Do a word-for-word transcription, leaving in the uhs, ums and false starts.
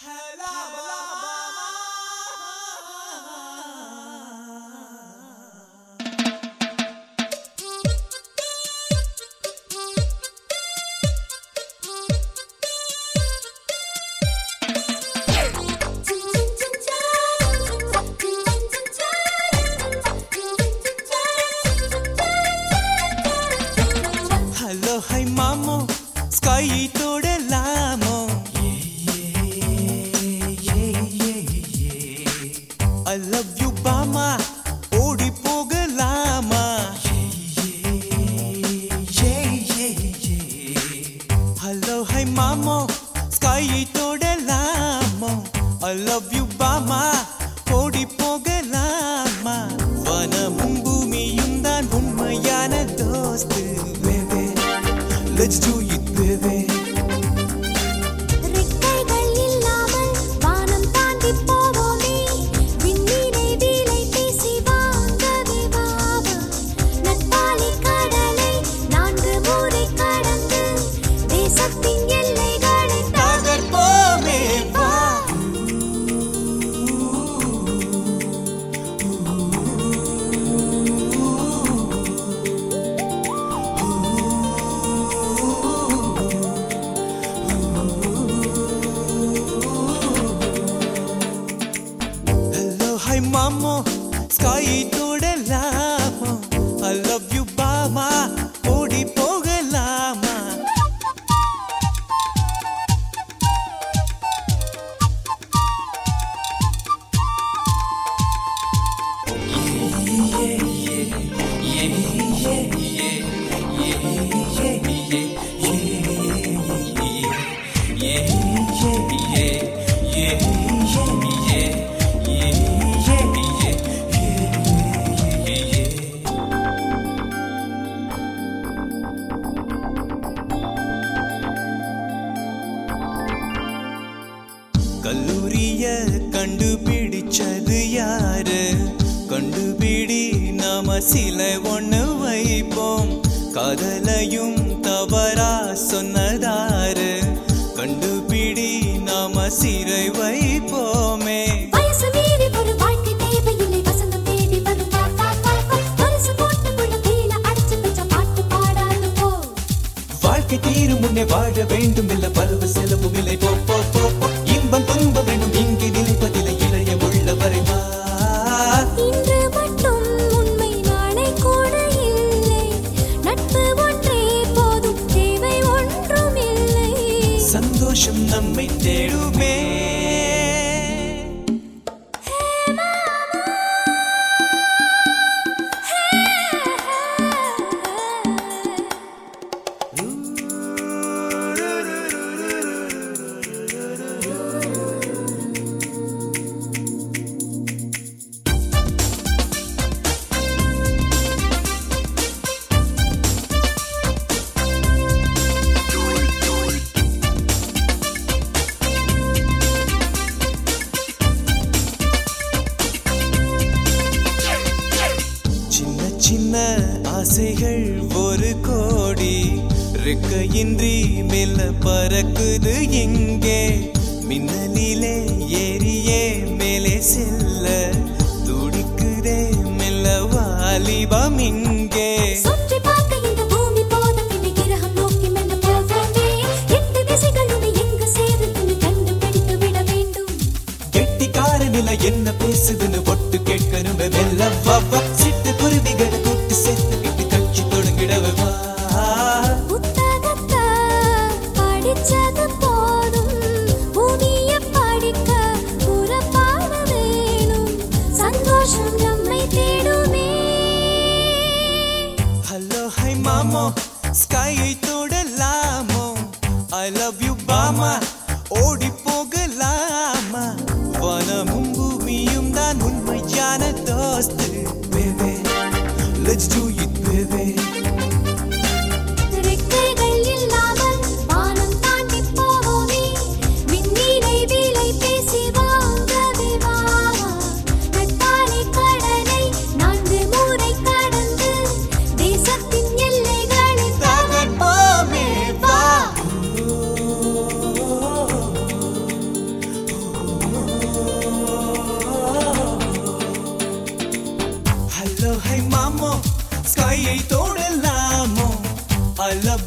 Hello, hi mamo, sky todalamo. I love you, Bama. Odi pogalama. Hello, hi mamo, sky todalamo. I love you, Bama. Odi pogalama. Vanamum bhoomiyum dhaan unmayana dostu. Let's do it, baby. ரெக்கைகள் இல்லாமல் வானம் தாண்டி போவோமே விண்மீனை வீலை பேசி வாங்கவே வாவா நட்பாலி கடலை நான்கு முறை கடந்து தேசத்தின் எல்லைகளை தகர்ப்போமே வா. Hi mamo, sky todalamo. I love you, Bama. Odi pogalama. கல்லூரிய கண்டுபிடிச்சது யாரு கண்டுபிடி நாம சிலை ஒண்ணு வைப்போம் காதலையும் தவறா சொன்னதாரு கண்டுபிடி நாம சிறை வைப்போமே வயசு மீறி ஒரு வாழ்க்கை தேவையில்லை வசந்தம் தேடி வரும் பரிசு போட்டுக்குள்ள கீழ அடிச்சு வச்ச பாட்டு பாடாது போ வாழ்க்கை தீரும் முன்னே வாழ வேண்டும் இல்ல பருவ செலவும் இல்லை போ போ போ போ. இன்பம் துன்ப வேண்டும் இங்கே நிலைப்பதில்லை இளைய உள்ளவரை வா. இன்று மட்டும் உண்மை நாளை கூட இல்லை நட்பு ஒன்றே போதும் தேவை ஒன்றும் இல்லை சந்தோஷம் நம்மை தேடுமே சின்ன ஆசைகள் ஒரு கோடி ரெக்கையின்றி மெல்ல பறக்குது எங்கே மின்னலிலே ஏறியே மேலே செல்ல துடிக்குதே மெல்ல வாலிபம் இங்கே சுற்றி பார்க்க இந்த பூமி போதவில்லை கிரகம் நோக்கி மெல்ல போவோமே எட்டு திசைகளும் எங்கு சேருதுன்னு கண்டுபிடித்து விட வேண்டும் கெட்டிக்கார நிலை என்ன பேசுதுன்னு ஒட்டு கேட்கணுமே மெல்ல வா வா. சிட்டு குருவிகளை கூட்டு சேர்த்துக்கிட்டு கட்சி தொடங்கிடவே வா. புத்தகத்தை படிச்சது போதும் பூமியை படிக்க புறப்பாட வேணும் சந்தோஷம் நம்மை தேடுமே Hello, hi mamo, sky todalamo. I love you, Bama. Odi pogalama. Vanamum bhoomiyum dhaan unmayana dostu. Baby, let's do it, baby. ரெக்கைகள் இல்லாமல் வானம் தாண்டி போவோமே விண்மீனை வீலை பேசி வாங்கவே வாவா நட்பாலி கடலை நான்கு முறை கடந்து தேசத்தின் எல்லைகளை தகர்ப்போமே வா. ஹலோ ஹை மாமோ ஸ்கையை தோடலாமோ ஐ லவ்